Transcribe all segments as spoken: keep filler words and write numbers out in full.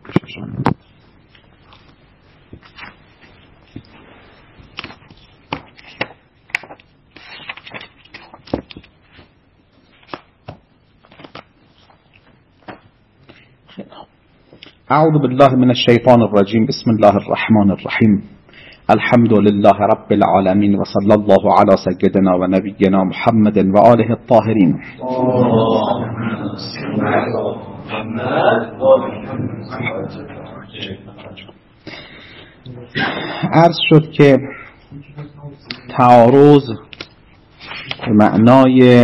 اعوذ بالله من الشیطان الرجیم. بسم الله الرحمن الرحیم. الحمد لله رب العالمین و صلی الله علی سیدنا و نبینا محمد و آله الطاهرین. عرض شد که تعارض به معنای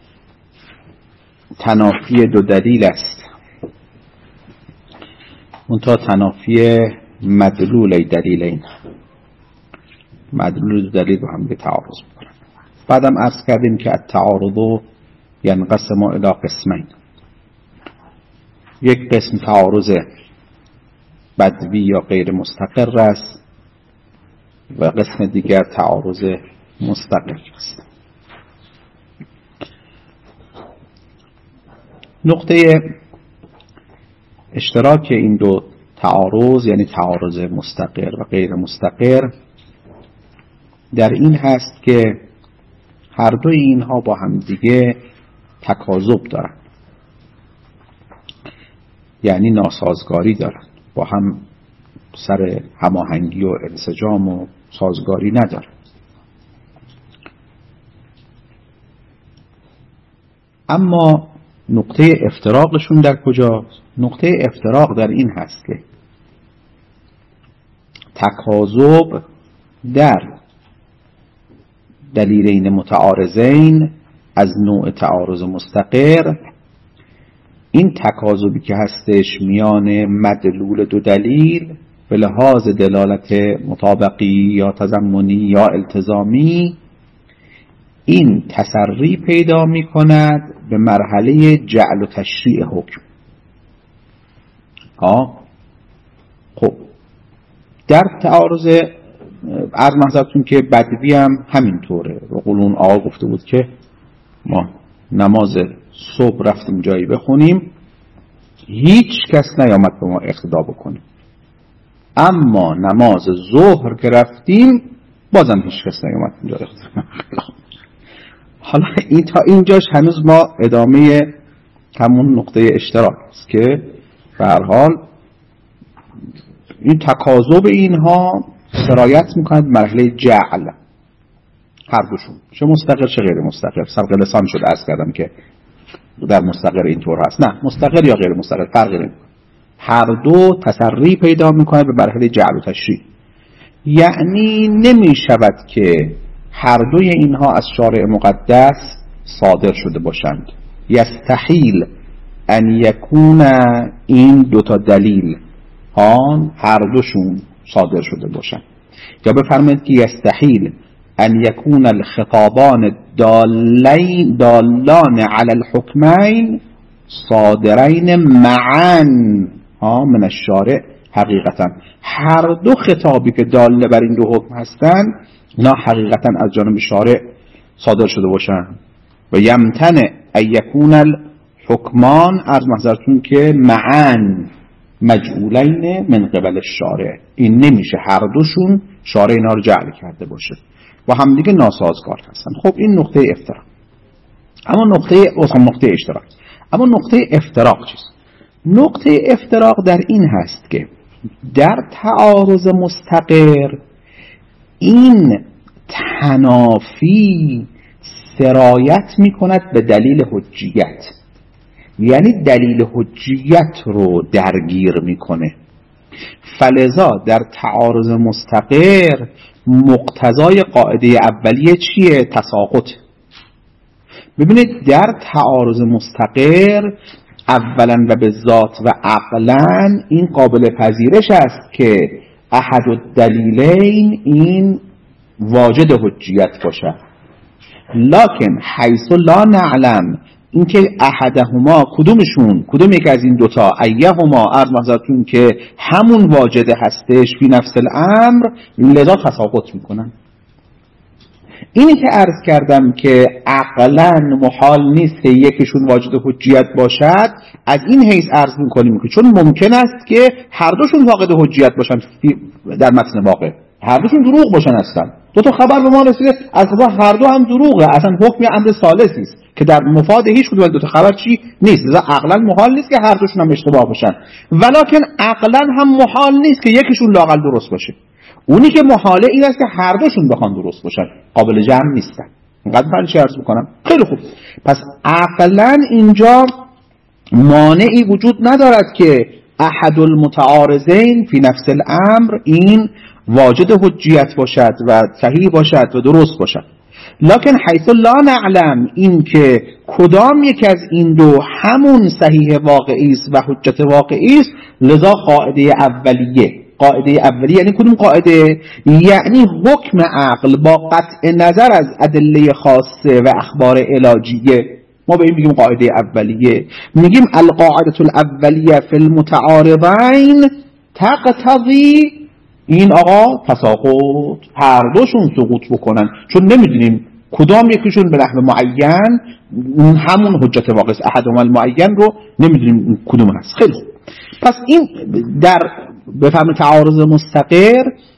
تنافی دو دلیل است، منتها تنافی مدلول دلیلین، مدلول دو دلیل با هم به تعارض میکنن. بعدم عرض کردیم که التعارض ینقسم الی قسمین، یک قسم تعارض بدوی یا غیر مستقر است و قسم دیگر تعارض مستقر است. نقطه اشتراک این دو تعارض یعنی تعارض مستقر و غیر مستقر در این هست که هر دوی اینها با هم دیگه تکاذب دارن، یعنی ناسازگاری دارن، با هم سر هماهنگی و انسجام و سازگاری ندارن. اما نقطه افتراقشون در کجاست؟ نقطه افتراق در این هست که تکاذب در دلیلین متعارضین از نوع تعارض مستقر، این تکاذبی که هستش میان مدلول دو دلیل به لحاظ دلالت مطابقی یا تضمنی یا التزامی، این تسری پیدا می کند به مرحله جعل و تشریع حکم. ها خب در تعارض عرض محضرتون که بدوی هم همینطوره. و قولون آقا گفته بود که ما نماز صبح رفتیم جایی بخونیم، هیچ کس نیامد به ما اقتدا بکنه، اما نماز ظهر که رفتیم بازم هیچ کس نیامد اونجا اقتدا. حالا این تا اینجاش هنوز ما ادامه همون نقطه اشتراک است که به هر حال این تکاذب اینها سرایت میکنند مرحله جعل هر دوشون، چه مستقر چه غیر مستقر. سبق لسان شد عرض کردم که در مستقر اینطور هست، نه مستقر یا غیر مستقر فرقی نمیکنه، هر دو تسری پیدا میکنند به مرحله جعل و تشریع. یعنی نمیشود که هر دوی اینها از شارع مقدس صادر شده باشند. یستحیل ان یکون این دوتا دلیل آن هر دوشون صادر شده باشند. یا بفرمایید که یستحیل ان یکون الخطابان دالین دالان علی الحکمین صادرین معا من الشارع. حقیقتا هر دو خطابی که داله بر این دو حکم هستند اینا حقیقتا از جانب شارع صادر شده باشن. و یمتنع ان یکون الحکمان از محضرتون که معن مجعولین من قبل الشارع، این نمیشه هر دوشون شارع اینا رو جعل کرده باشه و هم دیگه ناسازگار هستن. خب این نقطه افتراق. اما نقطه اصلا نقطه اشتراک. اما نقطه افتراق چیست؟ نقطه افتراق در این هست که در تعارض مستقر این تنافی سرایت می کند به دلیل حجیت، یعنی دلیل حجیت رو درگیر میکنه. فلذا در تعارض مستقر مقتضای قاعده اولیه چیه؟ تساقط. ببینید در تعارض مستقر اولا و به ذات و عقلا این قابل پذیرش است که احد الدلیلین این واجد حجیت باشه، لکن حیث لا نعلم اینکه احدهما کدومشون کدوم یک از این دوتا ایهما عرض محضرتون که همون واجد هستش فی نفس الامر، لذا تساقط میکنن. اینی که عرض کردم که عقلاً محال نیست که یکیشون واجد حجیت باشد، از این حیث عرض میکنیم که چون ممکن است که هر دوشون واجد حجیت باشن در متن واقع، هر دوشون دروغ باشن هستن. دو تا خبر به ما رسیده از خدا هر دو هم دروغه، اصلا حکم امر ثالثی است که در مفاد هیچ کدوم دو تا خبر چی نیست. لذا عقلاً محال نیست که هر دوشون هم اشتباه باشن، ولکن عقلاً هم محال نیست که یکیشون لااقل درست باشه. اونی که محاله این است که هر دوشون بخوان درست باشن، قابل جمع نیستن. اینقدر من چه عرض میکنم؟ خیلی خوب. پس عقلاً اینجا مانعی وجود ندارد که احد المتعارضین فی نفس الامر این واجد حجیت باشد و صحیح باشد و درست باشد، لکن حیث لا نعلم این که کدام یک از این دو همون صحیح واقعی است و حجت واقعی است، لذا قاعده اولیه، قاعده اولیه یعنی کدوم قاعده؟ یعنی حکم عقل با قطع نظر از ادله خاصه و اخبار علاجیه. ما به این میگیم قاعده اولیه، میگیم القاعده الاولیه فی المتعارضین تقتضی این آقا تساقط، هر دوشون سقوط بکنن، چون نمیدونیم کدام یکیشون به نحو معین همون حجت واقع است، احدهما المعین رو نمیدونیم کدوم هست. خیلی خوب. پس این در بفهم تعارض مستقر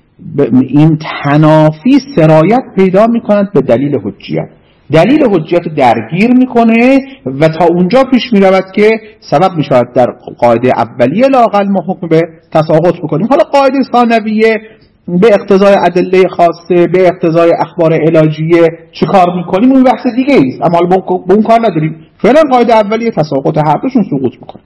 این تنافی سرایت پیدا میکند به دلیل حجیت، دلیل حجیت درگیر میکنه و تا اونجا پیش میرود که سبب میشود در قاعده اولیه لااقل ما حکم به تساقط بکنیم. حالا قاعده ثانویه به اقتضای ادله خاصه، به اقتضای اخبار علاجیه چه کار میکنیم اون بحث دیگه است، اما به اون کار نداریم. فعلا قاعده اولیه تساقط هر دوشون سقوط میکنه.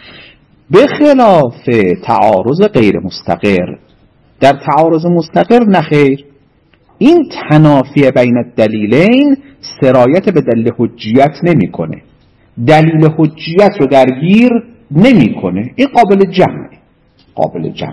به خلاف تعارض غیر مستقر، در تعارض مستقر نخیر، این تنافی بین الدلیلین سرایت به دلیل حجیت نمیکنه، دلیل حجیت رو درگیر نمیکنه. این قابل جمعه، قابل جمعه.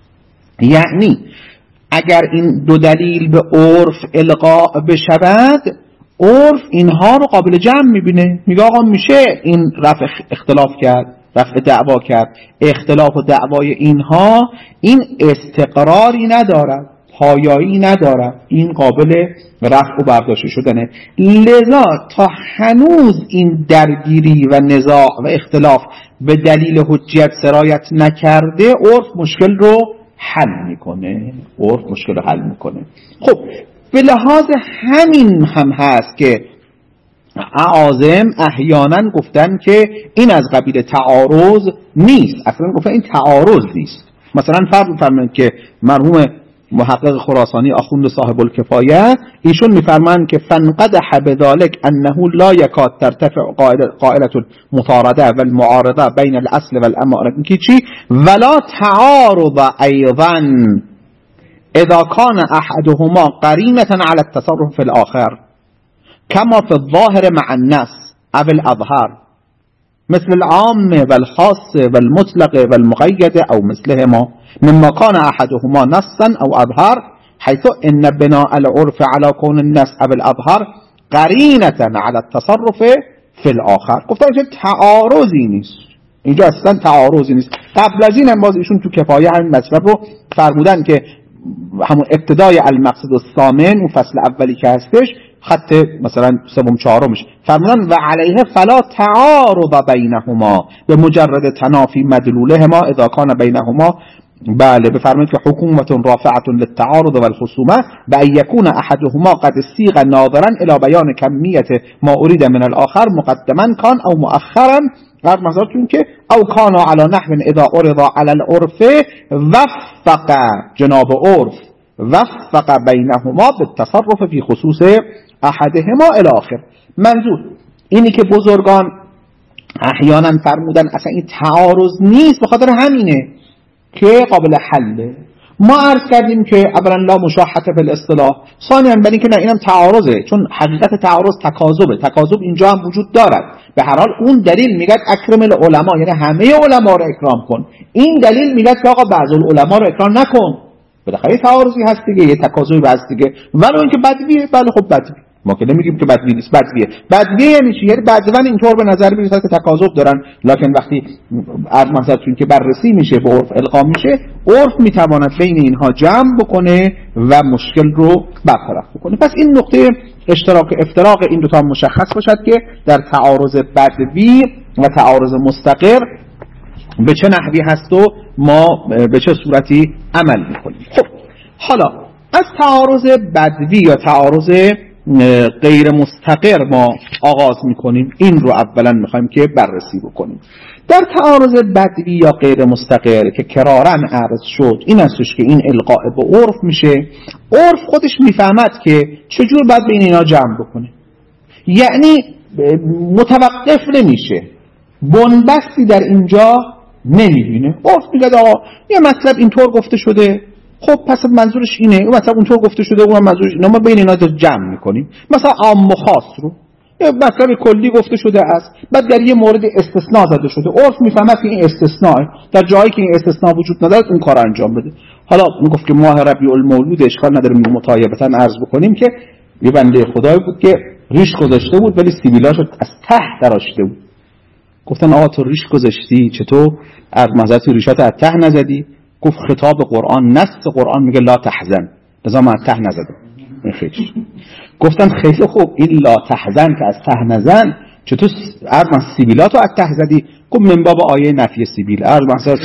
یعنی اگر این دو دلیل به عرف القاء بشود، عرف اینها رو قابل جمع میبینه، میگه آقا میشه این رفع اختلاف کرد، رفع دعوا کرد. اختلاف و دعوای اینها این استقراری ندارد، پایایی ندارد، این قابل رفع و برداشت شدنه. لذا تا هنوز این درگیری و نزاع و اختلاف به دلیل حجیت سرایت نکرده، عرف مشکل رو حل میکنه، عرف مشکل رو حل میکنه. خب به لحاظ همین هم هست که اعاظم احیانا گفتن که این از قبیل تعارض نیست، اصلا گفتن این تعارض نیست. مثلا فرض می‌فرمایند که مرحوم محقق خراسانی آخوند صاحب الکفایه ایشون میفرمایند که فنقدح بذلك انه لا یکاد ترتفع قائله المطارده و المعارضه بین الاصل و الاماره کی چی ولا تعارض ایضا اذا كان احدهما قرینه على التصرف في الاخر كما في الظاهر مع النص او الاظهار مثل العام والخاص والمطلق والمقيد او مثلهما مما كان احدهما نصا او اظهار حيث ان بناء العرف على كون النص او الاظهار قرینه على التصرف في الاخر. گفتن که تعارضی نیست، اینجا اصلا تعارضی نیست. قبل از این هم باز ایشون تو کفایه همین مطلب رو فرمودن که همون ابتدای المقصد الثامن و فصل اولی که هستش خط مثلا سوم چهارمش فرمودن و علیه فلا تعارض بینهما به مجرد تنافی مدلولهما اذا کان بینهما. بله بفرمایید که حکومت رافعه للتعارض والخصومه و ان یکون احدهما قد استیغ ناظرا الى بیان کمیت ما اريد من الاخر مقدما کان او مؤخرا، قرار نظرتون که او کان على نحو اذا عرض على العرف وفق جناب عرف وفق بینهما بالتصرف فی خصوص احدهما الی آخر. منظور اینی که بزرگان احیانا فرمودن اصلا این تعارض نیست، به خاطر همینه که قابل حله. ما عرض کردیم که اولا لا مشاحته فی الاصطلاح، ثانیا برای اینکه نه اینم تعارضه، چون حقیقت تعارض تکاذبه، تکاذب اینجا هم وجود دارد. به هر حال اون دلیل میگه اکرم العلماء، یعنی همه علما رو اکرام کن، این دلیل میگه که آقا بعض العلماء رو اکرام نکن. بالاخره تعارضی هست دیگه، یه تکاذبی هست دیگه، ولو اینکه بدویه، بله خب بدوی ما که نمیگیم که بدوی نیست، بدویه. بدویه یعنی چی؟ یعنی بدون اینطور به نظر میرسه که تکاذب دارن، لکن وقتی از مثلا که بررسی میشه به عرف القا میشه، عرف میتواند بین اینها جمع بکنه و مشکل رو برطرف بکنه. پس این نقطه اشتراک افتراق این دو تا مشخص باشد که در تعارض بدوی و تعارض مستقر به چه نحوی هست و ما به چه صورتی عمل میکنیم. خب حالا از تعارض بدوی یا تعارض غیر مستقر ما آغاز میکنیم. این رو اولا میخوایم که بررسی بکنیم. در تعارض بدوی یا غیر مستقر که کرارن عرض شد این هستش که این القاء به عرف میشه. عرف خودش میفهمد که چجور باید بین اینا جمع بکنه، یعنی متوقف نمیشه، بنبستی در اینجا نمیبینه. عرف میگه آقا یه مطلب اینطور گفته شده، خب پس منظورش اینه، اون مثلا اونطور گفته شده اون منظورش اینه، ما بین اینا جمع میکنیم. مثلا عام و خاص رو یه مطلب کلی گفته شده است، بعد در یه مورد استثناء زده شده، عرف میفهمه که این استثناء در جایی که این استثناء وجود نداره اون کار انجام بده. حالا میگفت که ماه ربیع المولود اشکال نداره متایبتا عرض بکنیم که یه بنده خدایی بود که ریش گذاشته بود ولی سیبیلاشو از ته درآشته بود. گفتن آقا تو ریش گذاشتی چطور از مزات ریشات از ته نزدی؟ گفت خطاب قرآن، نص قرآن میگه لا تحزن، لذا من از ته نزدم. این خیلی گفتن خیلی خوب، این لا تحزن که از ته نزن چطور از من سیبیلاتو از ته زدی؟ گفت من باب آیه نفی سیبیل. از مثلا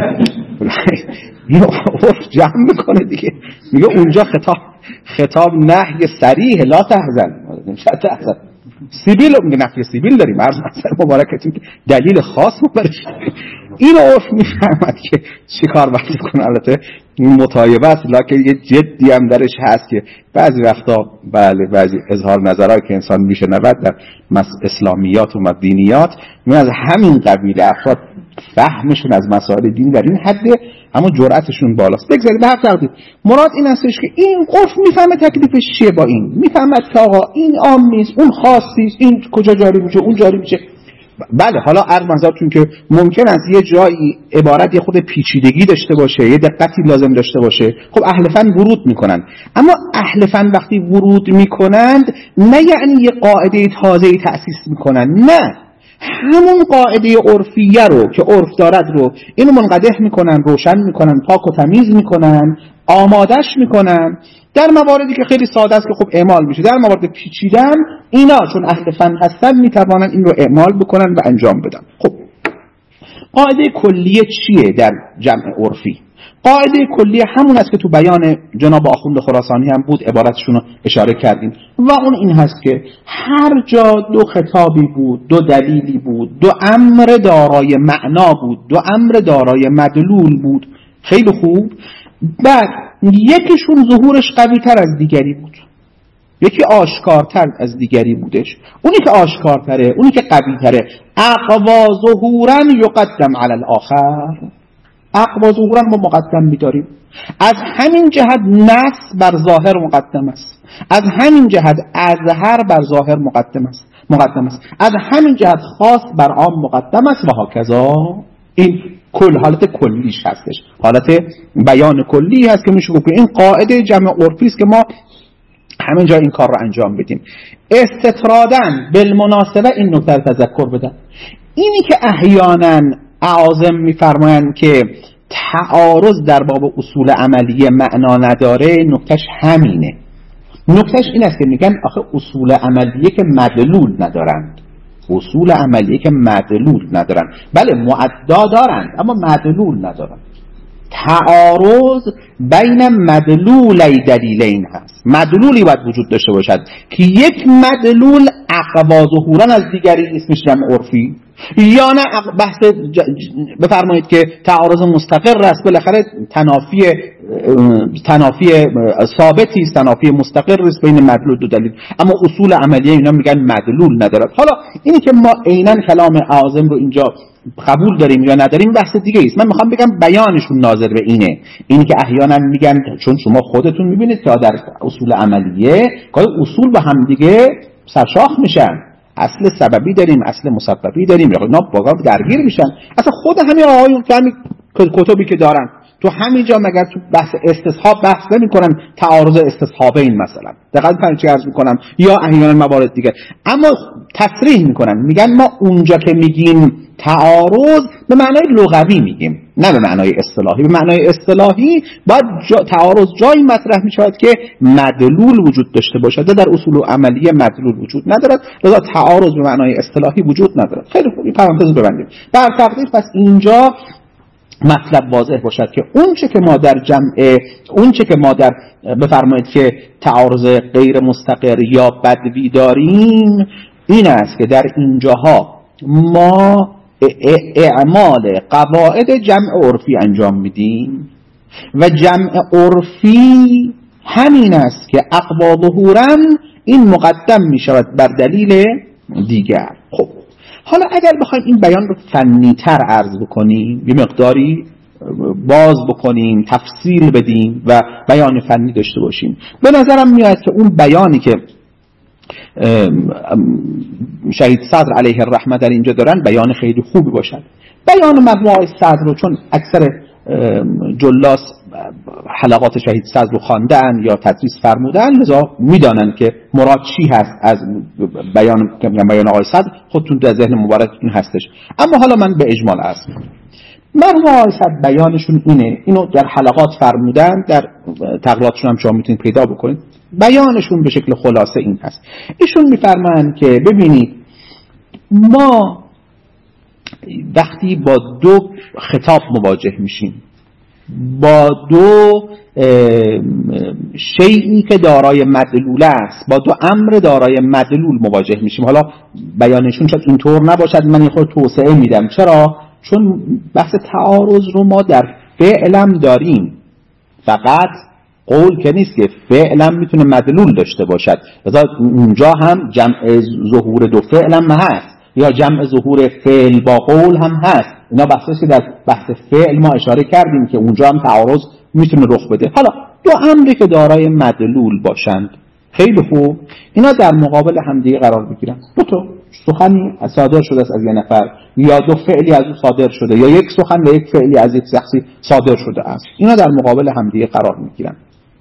اینو عرف جمع میکنه دیگه، میگه اونجا خطاب خطاب نهی صریح لا تحزن، نمیشه تحزن. سیبیل میگه نفی سیبیل داریم، عرض مثلا مبارکتون که دلیل خاص مبارش. اینو عرف میفهمد که چی کار باید کنه. البته متایبه است لکن یه جدی هم درش هست که بعضی وقتا بله بعضی اظهار نظرهایی که انسان میشنود در اسلامیات و دینیات می از همین قبیل افراد فهمشون از مسائل دین در این حده، اما جرأتشون بالاست. بگذارید به هر تقدیر مراد این هستش که این عرف میفهمه تکلیفش چیه با این، میفهمد که آقا این عام نیست، اون خاص نیست، این کجا جاری میشه، اون جاری میشه. بله حالا عرض منظورتون که ممکن است یه جایی عبارت یه خود پیچیدگی داشته باشه، یه دقتی لازم داشته باشه، خب اهل فن ورود میکنن، اما اهل فن وقتی ورود میکنند نه یعنی یه قاعده تازه‌ای تأسیس میکنن، نه، همون قاعده عرفیه رو که عرف دارد رو اینو منقدح میکنن، روشن میکنن، پاک و تمیز میکنن، آمادش میکنن در مواردی که خیلی ساده است که خب اعمال میشه. در موارد پیچیدن اینا چون اهل فن هستن میتوانن این رو اعمال بکنن و انجام بدن. خب قاعده کلیه چیه در جمع عرفی؟ قاعده کلیه همون است که تو بیان جناب آخوند خراسانی هم بود، عبارتشون رو اشاره کردیم و اون این هست که هر جا دو خطابی بود، دو دلیلی بود، دو امر دارای معنا بود، دو امر دارای مدلول بود، خیلی خوب، بعد یکیشون ظهورش قوی تر از دیگری بود، یکی آشکارتر از دیگری بودش، اونی که آشکارتره، اونی که قوی تره، اقوا ظهورا یقدم علی الاخر، اقوا ظهورا ما مقدم می‌داریم. از همین جهت نص بر ظاهر مقدم است، از همین جهت اظهر بر ظاهر مقدم است مقدم است از همین جهت خاص بر عام مقدم است و هکذا. این کل حالت کلیش هستش، حالت بیان کلی هست که میشه گفت این قاعده جمع عرفی است که ما همین جا این کار رو انجام بدیم. استطرادن بالمناسبه این نکته رو تذکر بدن، اینی که احیانا اعاظم میفرمایند که تعارض در باب اصول عملی معنا نداره، نکتهش همینه. نکتهش این است که میگن آخه اصول عملیه که مدلول ندارند، اصول عملیه که مدلول ندارن، بله معدا دارند اما مدلول ندارن. تعارض بین مدلولی دلیلین هست، مدلولی باید وجود داشته باشد که یک مدلول اقوا ظهورا از دیگری اسمش جمع عرفی، یا نه بحث ج... بفرمایید که تعارض مستقر است، بالاخره تنافی تنافی ثابتی است، تنافی مستقر است بین مدلول دو دلیل، اما اصول عملیه اینا میگن مدلول ندارد. حالا اینی که ما عیناً کلام اعاظم رو اینجا قبول داریم یا نداریم بحث دیگه است. من میخوام بگم بیانشون ناظر به اینه، اینی که احیانا میگن چون شما خودتون میبینید که در اصول عملیه گاهی اصول با هم دیگه سرشاخ میشن، اصل سببی داریم، اصل مسببی داریم، اینا با هم درگیر میشن. اصلا خود همین آقایون که همین کتبی که دارن تو همینجا مگر تو بحث استصحاب بحث نمی‌کنن تعارض استصحابین مثلا، دقیقاً من چی عرض می‌کنم، یا احیانا موارد دیگه، اما تصریح می‌کنن میگن ما اونجا که میگیم تعارض به معنای لغوی میگیم، نه به معنای اصطلاحی. به معنای اصطلاحی باید جا تعارض جایی مطرح می‌شود که مدلول وجود داشته باشد، در اصول و عملیه مدلول وجود ندارد، لذا تعارض به معنای اصطلاحی وجود ندارد. خیلی خوب، این پرانتز ببندیم. بر تقدیر پس اینجا مطلب واضح باشد که اون چه که ما در جمع اون چه که ما در بفرمایید که تعارض غیر مستقر یا بدوی داریم این است که در اینجاها ما اعمال قواعد جمع عرفی انجام میدیم و جمع عرفی همین است که اقوا ظهورا این مقدم میشود بر دلیل دیگر. خب حالا اگر بخوایم این بیان رو فنی‌تر عرض بکنیم، یه مقداری باز بکنیم، تفصیل بدیم و بیان فنی داشته باشیم، به نظرم میاد که اون بیانی که شهید صدر علیه الرحمه در اینجا دارن بیان خیلی خوبی باشد. بیان مجموعه صدر رو چون اکثر جلاس حلقات شهید صدر رو خواندن یا تدریس فرمودن، لذا میدانن که مراد چی هست از بیان بیان آقای صدر، خودتون در ذهن مبارکتون هستش. اما حالا من به اجمال عرض می‌کنم. مرحوم آقای صدر بیانشون اینه، اینو در حلقات فرمودن، در تقریراتشون هم شما میتونید پیدا بکنید. بیانشون به شکل خلاصه این هست. ایشون میفرمایند که ببینید ما وقتی با دو خطاب مواجه میشیم، با دو شیئی که دارای مدلول است، با دو امر دارای مدلول مواجه میشیم. حالا بیانشون شاید اینطور نباشد، من یه خورده توسعه میدم. چرا؟ چون بحث تعارض رو ما در فعلم داریم، فقط قول که نیست که فعلم میتونه مدلول داشته باشد. لذا اونجا هم جمع ظهور دو فعلم هست یا جمع ظهور فعل با قول هم هست. اینا بحثی که در بحث فعل ما اشاره کردیم که اونجا هم تعارض میتونه رخ بده. حالا دو امری که دارای مدلول باشند، خیلی خوب، اینا در مقابل همدیگه قرار بگیرن. دو تا سخنی صادر شده است از یه نفر، یا دو فعلی از او صادر شده، یا یک سخن و یک فعلی از یک شخصی صادر شده است، اینا در مقابل همدیگه قرار میگیرن.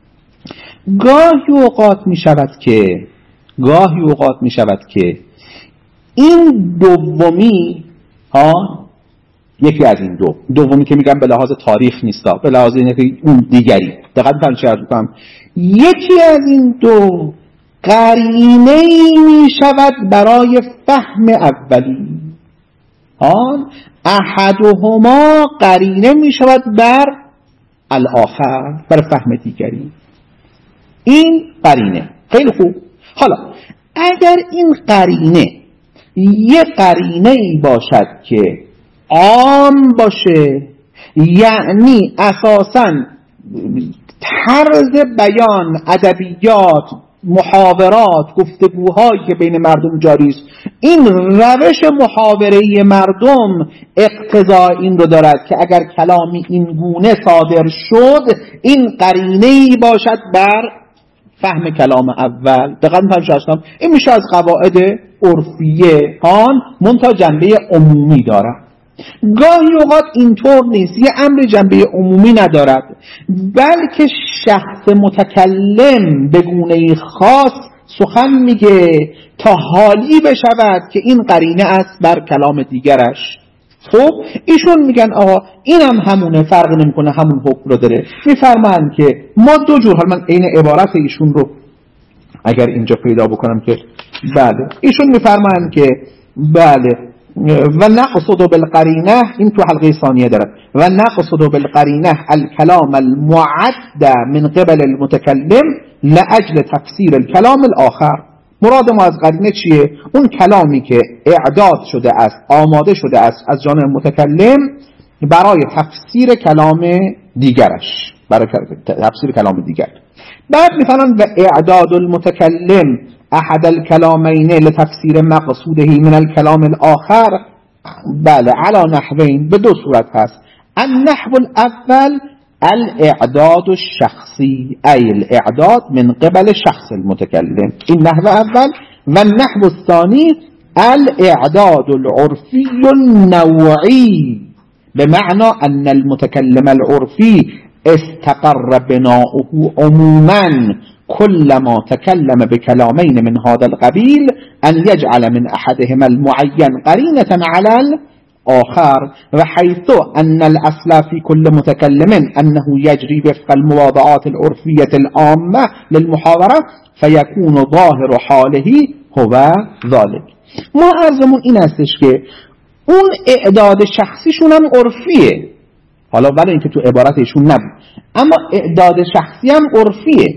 گاهی اوقات می شود که گاهی اوقات می شود که این دومی ها، یکی از این دو دومی که میگم به لحاظ تاریخ نیستا، به لحاظ اینه که اون دیگری، دقت کنید چه عرض کنم، یکی از این دو قرینه می شود برای فهم اولی، آن احدهما قرینه می شود بر الاخر، بر فهم دیگری. این قرینه. خیلی خوب. حالا اگر این قرینه یه قرینه ای باشد که عام باشه، یعنی اساساً طرز بیان، ادبیات، محاورات، گفتگوهایی که بین مردم جاری است، این روش محاوره‌ای مردم اقتضا این رو دارد که اگر کلامی این گونه صادر شد، این قرینه‌ای باشد بر فهم کلام اول. دقیقاً فهمیدم. این میشه از قواعد عرفیه هان منتها جنبه عمومی دارد. گاهی اوقات اینطور نیست، یه امر جنبه عمومی ندارد، بلکه شخص متکلم به گونه‌ای خاص سخن میگه تا حالی بشود که این قرینه است بر کلام دیگرش. خب ایشون میگن آقا اینم هم همونه، فرق نمیکنه، همون حکم رو داره. میفرمایند که ما دو جور، حالا من عین عبارت ایشون رو اگر اینجا پیدا بکنم که بله، ایشون میفرمایند که بله و نقصد بالقرینه، این تو حلقه ثانیه داره، و نقصد بالقرینه الکلام المعد من قبل المتکلم لاجل تفسیر الکلام الاخر. مراد ما از قرینه چیه؟ اون کلامی که اعداد شده است، آماده شده است از جانب متکلم برای تفسیر کلام دیگرش، برای تفسیر کلام دیگر. بعد میفرمایند و اعداد المتکلم احد الکلامین لتفسیر مقصوده من الکلام الاخر، بله علی نحوین، به دو صورت هست. النحو الاول الاعداد الشخصی، ای الاعداد من قبل شخص المتکلم، این نحو اول. و النحو الثانی الاعداد العرفی النوعی بمعنى أن المتكلم العرفي استقر بناؤه عموما كلما تكلم بكلامين من هذا القبيل أن يجعل من أحدهما المعين قرينة على الآخر، وحيث أن الأصل في كل متكلم أنه يجري وفق المواضعات العرفية العامة للمحاورة فيكون ظاهر حاله هو ذلك. ما ارزمون این استش که اون اعداد شخصیشون هم عرفیه، حالا ولی اینکه تو عبارتشون نبود، اما اعداد شخصی هم عرفیه.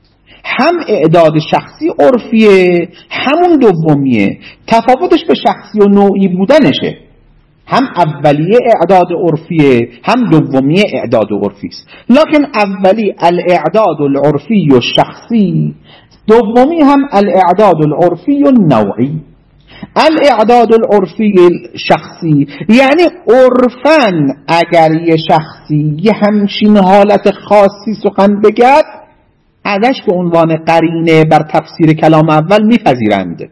هم اعداد شخصی عرفیه همون دومیه، تفاوتش به شخصی و نوعی بودنشه. هم اولیه اعداد عرفیه هم دومیه اعداد عرفی است، لکن اولی الاعداد العرفی و شخصی، دومی هم الاعداد العرفی و نوعی. الاعداد العرفی شخصی یعنی عرفاً اگر یه شخصی یه همچین حالت خاصی سخن بگد ازش به عنوان قرینه بر تفسیر کلام اول میپذیرند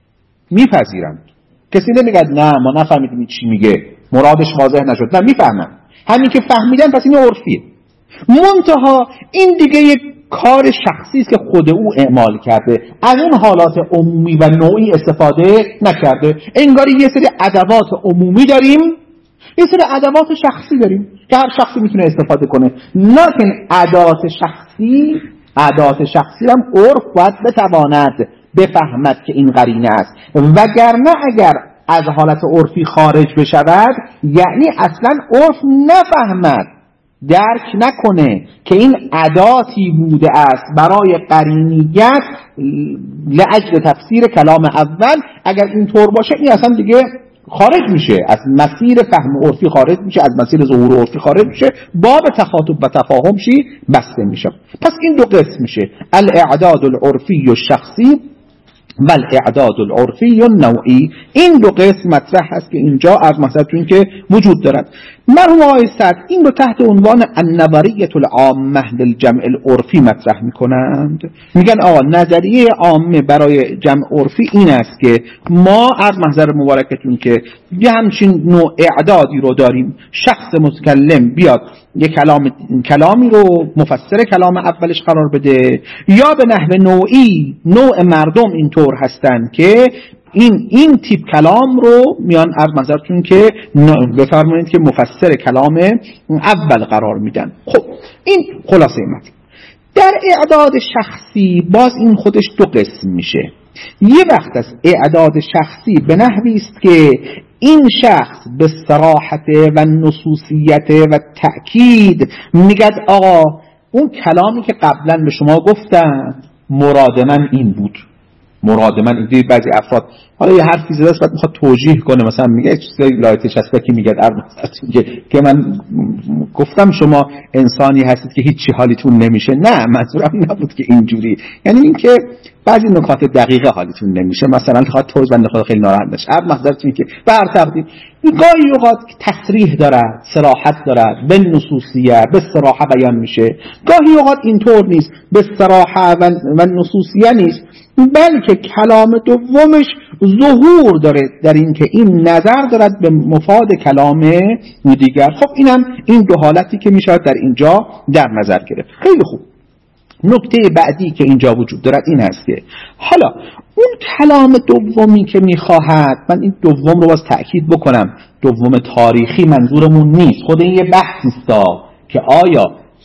میپذیرند کسی نمیگه نه ما نفهمیدیم چی میگه، مرادش واضح نشد، نه میفهمن، همین که فهمیدن پس این عرفیه. منتها این دیگه یک کار شخصی است که خود او اعمال کرده، از اون حالات عمومی و نوعی استفاده نکرده. انگاری یه سری ادوات عمومی داریم یه سری ادوات شخصی داریم که هر شخصی میتونه استفاده کنه، لکن ادوات شخصی ادوات شخصی هم عرف باید بتواند بفهمد که این قرینه است، وگرنه اگر از حالت عرفی خارج بشود یعنی اصلا عرف نفهمد، درک نکنه که این اداتی بوده است برای قرینیت لأجل تفسیر کلام اول. اگر اینطور باشه این اصلا دیگه خارج میشه از مسیر فهم عرفی، خارج میشه از مسیر ظهور عرفی، خارج میشه، باب تخاطب و تفاهم شی بسته میشه. پس این دو قسم میشه، الاعداد العرفی و شخصی و الاعداد العرفی و نوعی. این دو قسم مطرح هست که اینجا از مثلا که وجود دارد. مرحوم آقای سعد این رو تحت عنوان النظریه العامه للجمع العرفی مطرح میکنند. میگن آقا نظریه عامه برای جمع عرفی این است که ما از محضر مبارکتون که یه همچین نوع اعدادی رو داریم، شخص متکلم بیاد یه کلام کلامی رو مفسر کلام اولش قرار بده، یا به نحو نوعی نوع مردم اینطور هستن که این این تیپ کلام رو میان از نظرتون که بفرمایید که مفسر کلام اول قرار میدن. خب این خلاصه مطلب. در اعداد شخصی باز این خودش دو قسم میشه. یه وقت از اعداد شخصی به نحوی است که این شخص به صراحت و نصوصیت و تأکید میگد آقا اون کلامی که قبلا به شما گفتم مراد من این بود، مراد من این. بعضی افراد حالا یه حرفی زده است بعد میخواد توجیه کنه، مثلا میگه چیزای لایتش هست که میگه که من گفتم شما انسانی هستید که هیچی حالیتون نمیشه. نه منظورم نبود که اینجوری، یعنی این که بعضی نکات دقیقه حالیتون نمیشه، مثلا خواهد توضیح بنده خدا خیلی ناراحت نشه. عرض محضرتون که به هر تقدیم گاهی اوقات تصریح دارد، صراحت دارد، به نصوصیه به صراحه بیان میشه، گاهی اوقات اینطور نیست، به صراحه و نصوصیه نیست، بلکه کلام دومش ظهور داره در این که این نظر دارد به مفاد کلام دیگر. خب اینم این دو حالتی که میشه در اینجا در نظر گرفت. خیلی خوب. نکته بعدی که اینجا وجود دارد این هست که حالا اون کلام دومی که میخواهد، من این دوم رو باز تأکید بکنم، دوم تاریخی منظورمون نیست، خود این یه بحثی است که آیا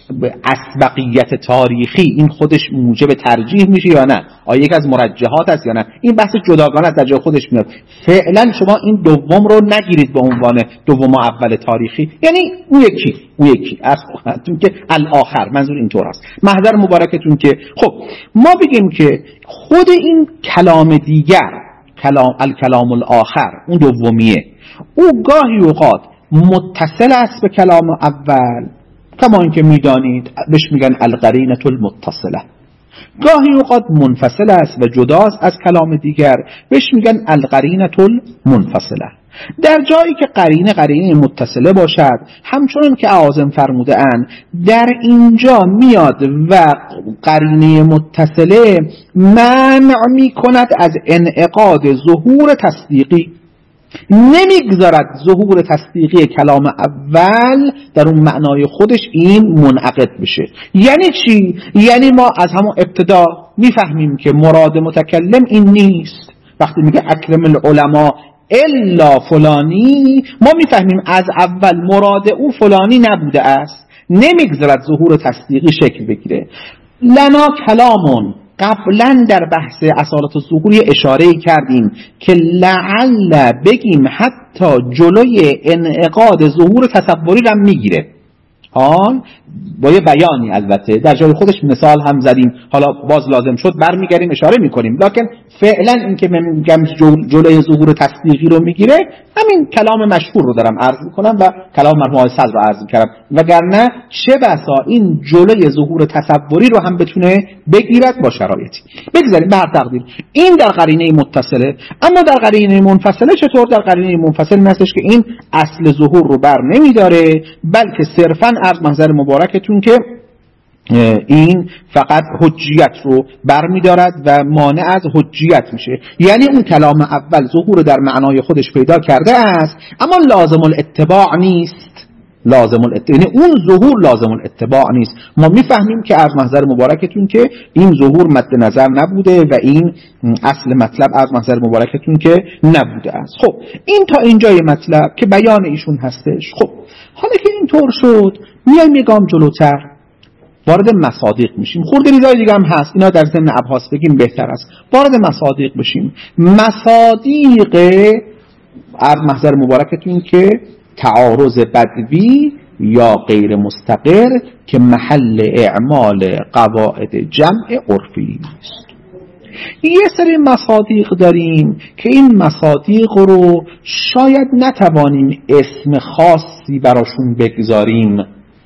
اسبقیت تاریخی این خودش موجب ترجیح میشه یا نه، آیا یک از مرجحات است یا نه، این بحث جداگانه از جای خودش میاد. فعلا شما این دوم رو نگیرید به عنوان دوم اول تاریخی، یعنی اون یکی اون یکی از خودتون که الاخر، منظور اینطور است. محضر مبارکتون که خب ما بگیم که خود این کلام دیگر، کلام الکلام الاخر، اون دومیه، او گاهی اوقات متصل است به کلام اول، کما اینکه میدانید بهش میگن القرینه المتصله، گاهی اوقات منفصل است و جداست از کلام دیگر، بهش میگن القرینه المنفصله. در جایی که قرینه قرینه متصله باشد، همچنان که اعاظم فرموده اند در اینجا میاد و قرینه متصله منع میکند از انعقاد ظهور تصدیقی. نمیگذارد ظهور تصدیقی کلام اول در اون معنای خودش این منعقد بشه. یعنی چی؟ یعنی ما از همون ابتدا میفهمیم که مراد متکلم این نیست. وقتی میگه اکرم العلماء الا فلانی، ما میفهمیم از اول مراد او فلانی نبوده است. نمیگذارد ظهور تصدیقی شکل بگیره. لنا کلامون، قبلا در بحث اصالت الظهور اشاره کردیم که لعل بگیم حتی جلوی انعقاد ظهور تصوری را میگیره. آن با یه بیانی، البته در جای خودش مثال هم زدیم، حالا باز لازم شد برمیگردیم اشاره میکنیم، لکن فعلا این که من میگم جلوی ظهور تصدیقی رو میگیره، همین کلام مشهور رو دارم عرض میکنم و کلام مرحوم آقای صدر رو عرض میکردم، وگرنه چه بسا این جلوی ظهور تصوری رو هم بتونه بگیرد با شرایطی. بگذاریم به هر تقدیر این در قرینه متصله. اما در قرینه منفصله چطور؟ در قرینه منفصل نستش که این اصل ظهور رو بر نمیداره، بلکه صرفاً از محضر مبارکتون که این فقط حجیت رو برمی‌دارد و مانع از حجیت میشه. یعنی اون کلام اول ظهور در معنای خودش پیدا کرده است، اما لازم الاتباع نیست. لازم الاتباع، یعنی اون ظهور لازم الاتباع نیست. ما میفهمیم که از محضر مبارکتون که این ظهور مد نظر نبوده و این اصل مطلب از محضر مبارکتون که نبوده است. خب این تا اینجای مطلب که بیان ایشون هستش. خب حالا که اینطور شد، میایم یک گام جلوتر وارد مصادیق میشیم. خورده ریزای دیگه هم هست، اینا در ضمن ابحاث بگیم بهتر است. وارد مصادیق بشیم. مصادیق از محضر مبارکتون که تعارض بدوی یا غیر مستقر که محل اعمال قواعد جمع عرفی است. یه سری مصادیق داریم که این مصادیق رو شاید نتوانیم اسم خاصی براشون بگذاریم،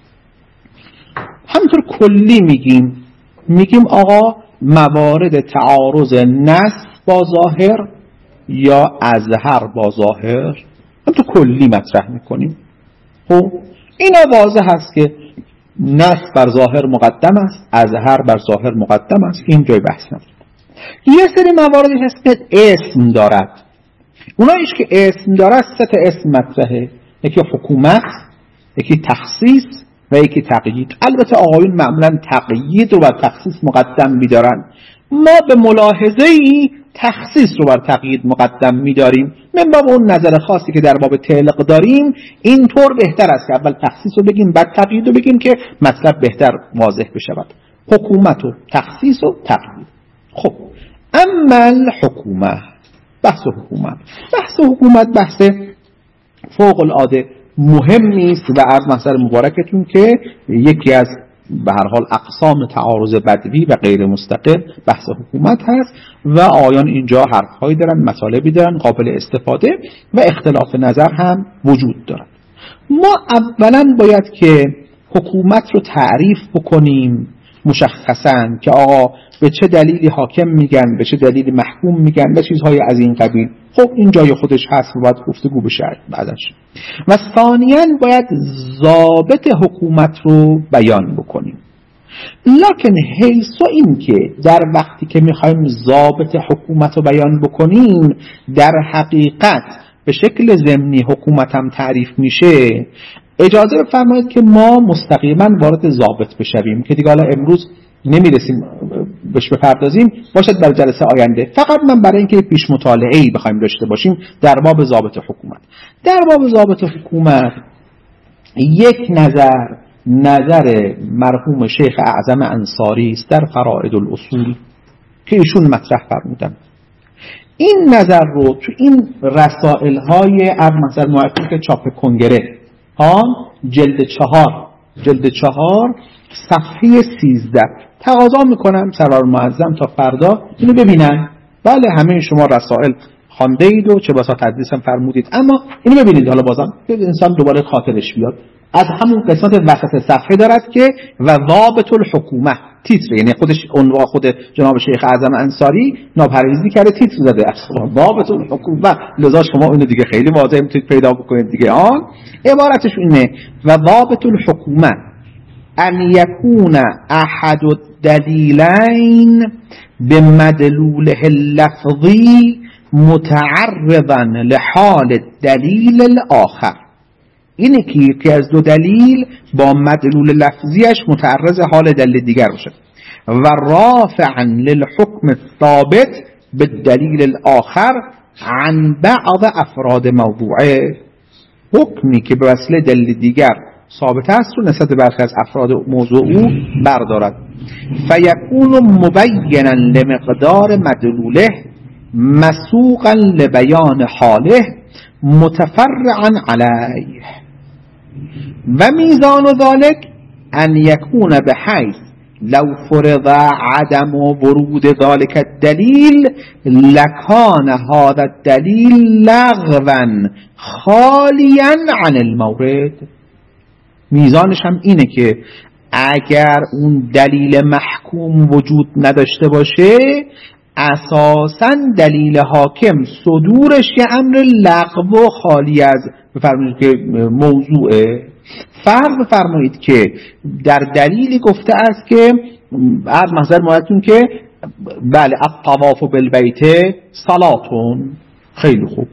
همینطور کلی میگیم میگیم آقا موارد تعارض نص با ظاهر یا اظهر با ظاهر، همینطور کلی مطرح میکنیم. خب اینا واضح هست که نص بر ظاهر مقدم است، اظهر بر ظاهر مقدم است، این جای بحث نداره. یه سری مواردی هست که اسم دارد. اونایش که اسم دارد سه تا اسم مطرحه، یکی حکومت، یکی تخصیص و یکی تقیید. البته آقایون معمولا تقیید رو بر تخصیص مقدم می‌دارن، ما به ملاحظه‌ای تخصیص رو بر تقیید مقدم می‌داریم. من باب اون نظر خاصی که در باب تعلق داریم، اینطور بهتر است که اول تخصیص رو بگیم بعد تقیید رو بگیم که مطلب بهتر واضح بشود. حکومت و تخصیص و تقیید. خب اما الحکومت، بحث حکومت بحث حکومت بحث فوق العاده مهمی است و از محضر مبارکتون که یکی از به هر حال اقسام تعارض بدوی و غیر مستقر بحث حکومت هست و آیان اینجا حرفهایی دارن، مطالبی دارن قابل استفاده و اختلاف نظر هم وجود دارد. ما اولا باید که حکومت رو تعریف بکنیم مشخصاً که آقا به چه دلیلی حاکم میگن، به چه دلیلی محکوم میگن و چیزهای از این قبیل. خب این جای خودش هست و باید گفتگو بشه بعدش. و ثانیاً باید ضابط حکومت رو بیان بکنیم. لکن حیث این که در وقتی که میخوایم ضابط حکومت رو بیان بکنیم در حقیقت به شکل ضمنی حکومت هم تعریف میشه، اجازه بفرمایید که ما مستقیما وارد ضابط بشویم که دیگه حالا امروز نمیرسیم بهش بپردازیم، باشد در جلسه آینده. فقط من برای اینکه پیش مطالعه‌ای بخوایم داشته باشیم در باب ضابط حکومت. در باب ضابط حکومت یک نظر نظر مرحوم شیخ اعظم انصاری است در فرائد الاصول که ایشون مطرح فرمودن. این نظر رو تو این رسائل‌های از مثلا معرفی که چاپ کنگره ها جلد چهار جلد چهار صفحه سیزده تقاضا میکنم سرار معظم تا فردا اینو ببینن. بله همه شما رسائل خوانده اید و چه بسا تدریس هم فرمودید، اما اینو ببینید حالا بازم انسان دوباره خاطرش بیاد. از همون قسمت وسط صفحه دارد که و ضابط الحکومه تیتر، یعنی خودش عنوان خود جناب شیخ اعظم انصاری ناپرهیزی کرده تیتر زده اصلا ضابط الحکومه، لذا شما اینو دیگه خیلی واضح میتونید پیدا بکنید دیگه. آن عبارتش اینه و ضابط الحکومه ان یکون احد الدلیلین بمدلوله اللفظی متعرضا لحال دلیل الاخر، اینه که یکی از دو دلیل با مدلول لفظیش متعرض حال دلیل دیگر باشه. و رافعا للحکم الثابت بالدلیل الاخر عن بعض افراد موضوعه، حکمی که به وسیله دلیل دیگر ثابت است رو نسبت برخی از افراد موضوع او بردارد. فیکون مبینا لمقدار مدلوله مسوقا لبیان حاله متفرعا علیه. و میزان ذلك ان یکون بحیث لو فرض عدم ورود ذلك الدلیل لکان هذا الدلیل لغوا خالیا عن المورد. میزانش هم اینه که اگر اون دلیل محکوم وجود نداشته باشه، اساساً دلیل حاکم صدورش یه امر لغو و خالی از بفرمایید که موضوعه. فرض بفرمایید که در دلیلی گفته است که از محضر مایتون که بله الطواف بالبیت صلاتون، خیلی خوب.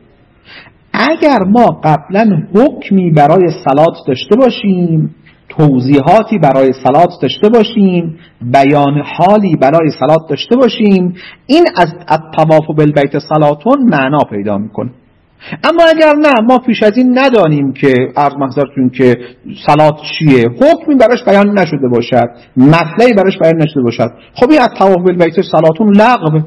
اگر ما قبلا حکمی برای صلات داشته باشیم، توضیحاتی برای صلات داشته باشیم، بیان حالی برای صلات داشته باشیم، این از الطواف بالبیت صلاتون معنا پیدا میکنه. اما اگر نه، ما پیش از این ندانیم که عرض محضرتون که صلات چیه، حکمی براش بیان نشده باشد، مطلعی براش بیان نشده باشد، خب این الطواف بالبیت صلاتون لغوه.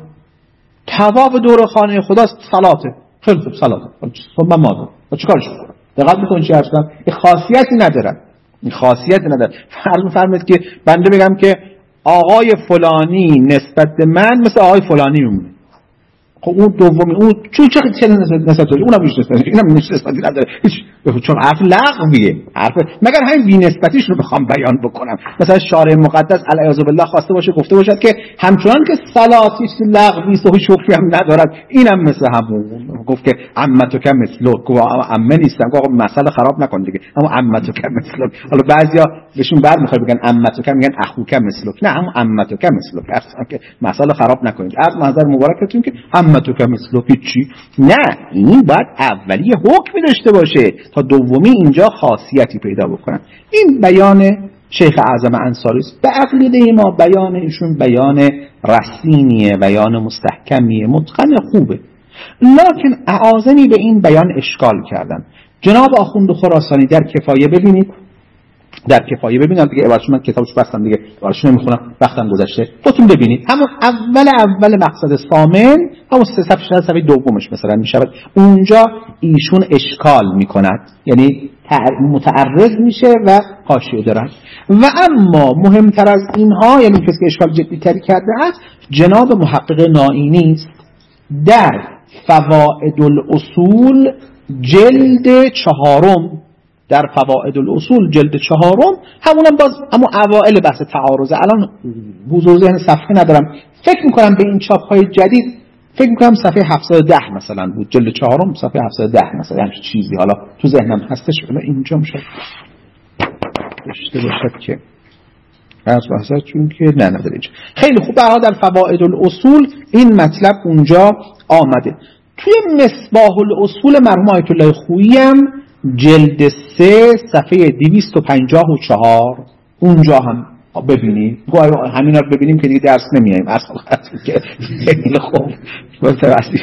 طواف دور خانه خداست، صلاته. خیلی خوب، صلاته. خب من ماذا؟ با چیکارش کنم؟ دقت میکنید چی هستم؟ این خاصیتی نداره. این خاصیت نداره. فرض بفرمایید که بنده بگم که آقای فلانی نسبت به من مثل آقای فلانی میمونه. خب اون دومی اون چون چه چه نسبت داره، اونم میشه نسبت، اینم میشه نسبت نداره هیچ، چون حرف لغویه. حرف مگر همین بی‌نسبتیش رو بخوام بیان بکنم، مثلا شارع مقدس علیه بالله خواسته باشه گفته باشد که همچنان که صلات هیچ لغوی است و هیچ حکمی هم ندارد، اینم مثل همون گفت که عمتو کم مثلو، گفت عمه نیستم، گفت مسئله خراب نکن دیگه، اما عمتو کم مثلو. حالا بعضیا بهشون بعد میخواد بگن عمتو کم، میگن اخو کم مثلو، نه اما عمتو کم مثلو، اصلا که مسئله خراب نکنید. از منظر مبارکتون که عمتو کم مثلو هیچی، نه، این باید اولی حکمی داشته باشه تا دومی اینجا خاصیتی پیدا بکنن. این بیان شیخ اعظم انصاری است. به عقیده ما بیان ایشون بیان رسینیه، بیان مستحکمیه، متقن خوبه. لکن اعاظمی به این بیان اشکال کردن. جناب آخوند خراسانی در کفایه ببینید، در کفایه ببینید دیگه، عبارتش من کتابش بستم دیگه، عبارتش نمیخونم، وقتم گذشته، خودتون ببینید. اما اول اول مقصد ثامن، همون سه صفحه صفحه دومش مثلا میشود، اونجا ایشون اشکال میکند، یعنی متعرض میشه و حاشیه دارن. و اما مهمتر از اینها، یعنی کسی که اشکال جدی تری کرده است، جناب محقق نائینی است در فوائد الاصول جلد چهارم، در فوائد الاصول جلد چهارم، همونم باز اما اوائل بحث تعارضه. الان حضور ذهن صفحه ندارم، فکر میکنم به این چاپ‌های جدید فکر میکنم صفحه هفتصد و ده مثلا بود، جلد چهارم صفحه هفتصد و ده مثلا، همچین چیزی حالا تو ذهنم هستش، ولی اینجا میشه داشته باشد که از بحثات چون که نه نداره اینجا. خیلی خوب، در فوائد الاصول این مطلب اونجا آمده. توی مصباح الاصول مرحوم آیت الله خویی هم جلد سه صفحه دویست و پنجاه و چهار اونجا هم ببینید. همینا رو ببینیم که دیگه درس نمیاییم اصلا. خیلی خوب بفرستی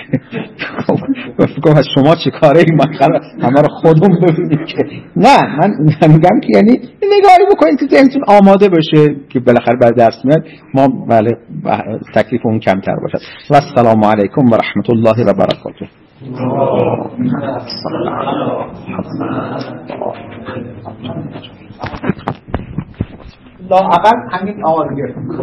بگم از شما چه کاره ای، من همه رو خودم ببینیم که نه، من میگم که یعنی نگاهی بکنید که ذهنتون آماده بشه که بالاخره بعد درس میاد ما بله تکلیف اون کمتر باشد. و السلام علیکم و رحمت الله و برکاته. لا اقل همین آوازگر